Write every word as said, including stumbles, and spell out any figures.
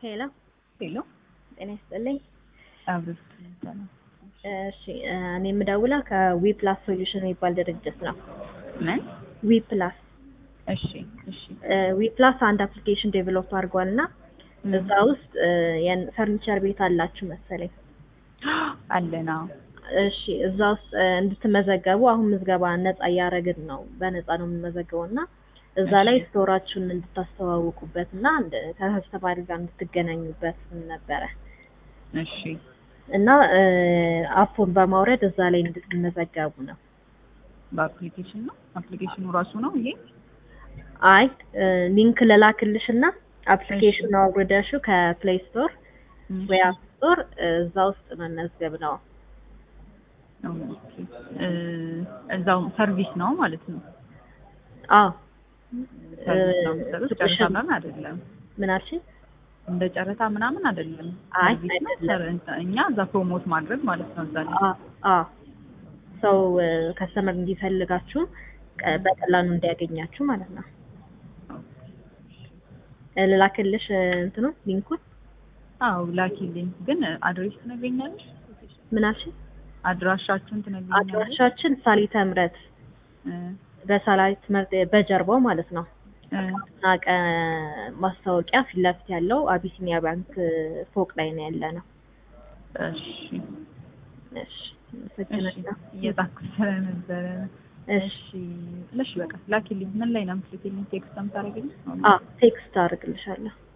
ሄሎ ሄሎ ጤና ይስጥልኝ። አብረን ነው። እሺ እኔ የምደውለው ከዊ ፕላስ ሶሉሽን የሚባል ድርጅት ነው። ምን? ዊ ፕላስ እሺ እሺ ዊ ፕላስ አንድ አፕሊኬሽን ዴቨሎፕ አድርጓልና እዛ ውስጥ የፈርኒቸር ቤት አላችሁ መሰለኝ። አለና እሺ እዛ ውስጥ እንድትመዘገቡ አሁን ምዝገባ ነፃ እያደረግን ነው። በነፃ ነው የምንመዘገበውና እዛ ላይ ስቶራችሁን እንድታስተዋውቁበትና ከከስተመር ጋር እንድትገናኙበት ነበረ። እሺ እና አፑን በማውረድ እዛ ላይ እንድትመዘገቡ ነው። በአፕሊኬሽን ነው? አፕሊኬሽኑ ራሱ ነው ይሄ? አይ ሊንክ ልላክልሽና አፕሊኬሽኑ አውርደሽው ከፕሌይ ስቶር ወይ አፕ ስቶር እዛ ውስጥ መመዝገብ ነው። ኦኬ እዛው ሰርቪስ ነው ማለት ነው? አዎ ሰርቪስ ነው የምትሰሩት? ጨረታ ምናምን አይደለም? ምን አልሽኝ? እንደ ጨረታ ምናምን አይደለም? አይ ሰርቪስ ነው። እኛ እዛ ፕሮሞት ማድረግ ማለት ነው እዛ ላይ። አዎ አዎ ሰው ከስተመር እንዲፈልጋችሁ በቀላሉ እንዲያገኛችሁ ማለት ነው። ልላክልሽ እንትኑ ሊንኩን? አዎ ላኪልኝ። ግን አድሬስ ትነግሪኛለሽ? ምን አልሽኝ? አድራሻችሁን ትነግሪኛለሽ? አድራሻችን ሳሊተ ምሕረት በሳሊተ ምሕረት በጀርባው ማለት ነው። ናቀ ማስታወቂያ ፊት ለፊት ያለው አቢሲኒያ ባንክ ፎቅ ላይ ነው ያለነው። እሺ እሺ ሰክነና እየጻፍኩ ስለነበረ እሺ እሺ በቃ ላኪልኝ። ምን ላይ ነው የምትልኪልኝ? ቴክስት አምታረግልኝ? አዎ ቴክስት አድርግልሻለሁ።